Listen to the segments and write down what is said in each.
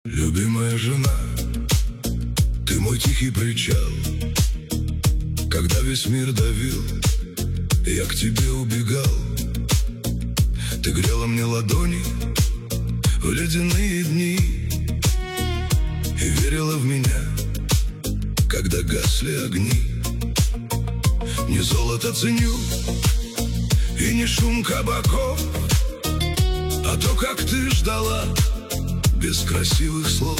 Любимая жена, ты мой тихий причал. Когда весь мир давил, я к тебе убегал. Ты грела мне ладони в ледяные дни и верила в меня, когда гасли огни. Не золото ценю и не шум кабаков, а то, как ты ждала без красивых слов,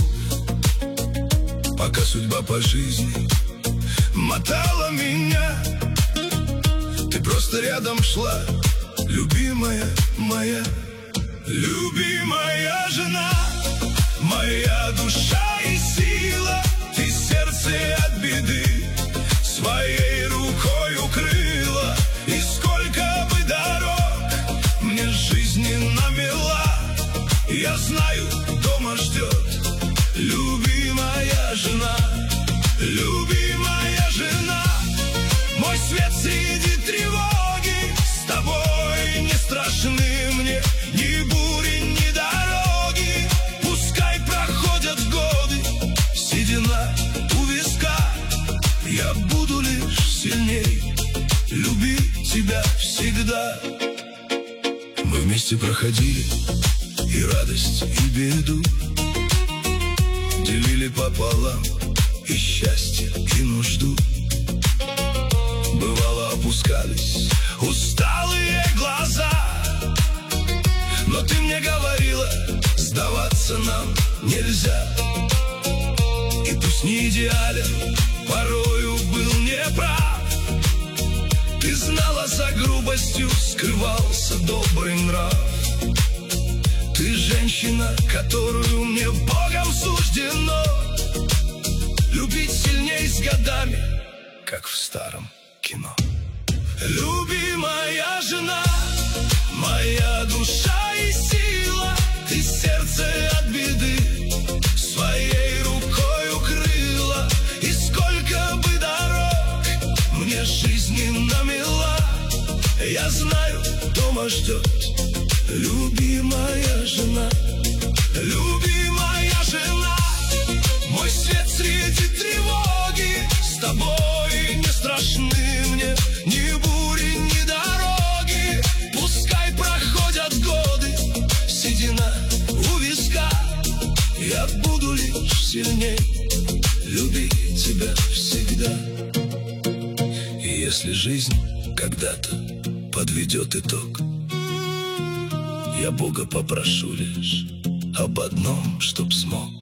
пока судьба по жизни мотала меня. Ты просто рядом шла, любимая моя. Любимая жена, моя душа и сила. Ты сердце от беды своей рукой укрыла. И сколько бы дорог мне жизни намела, я знаю, дома ждет любимая жена. Любимая жена, мой свет среди тревоги. С тобой не страшны мне ни бури, ни дороги. Пускай проходят годы, седина у виска, я буду лишь сильней любить тебя всегда. Мы вместе проходили и радость, и беду, делили пополам и счастье, и нужду. Бывало, опускались усталые глаза, но ты мне говорила, сдаваться нам нельзя. И пусть не идеален, порою был неправ, ты знала, за грубостью скрывался добрый нрав. Ты женщина, которую мне Богом суждено любить сильней с годами, как в старом кино. Любимая жена, моя душа и сила. Ты сердце от беды своей рукой укрыла. И сколько бы дорог мне жизни намела, я знаю, дома ждет любимая жена. Любимая жена, мой свет среди тревоги. С тобой не страшны мне ни бури, ни дороги. Пускай проходят годы, седина у виска, я буду лишь сильней любить тебя всегда. И если жизнь когда-то подведет итог, я Бога попрошу лишь об одном, чтоб смог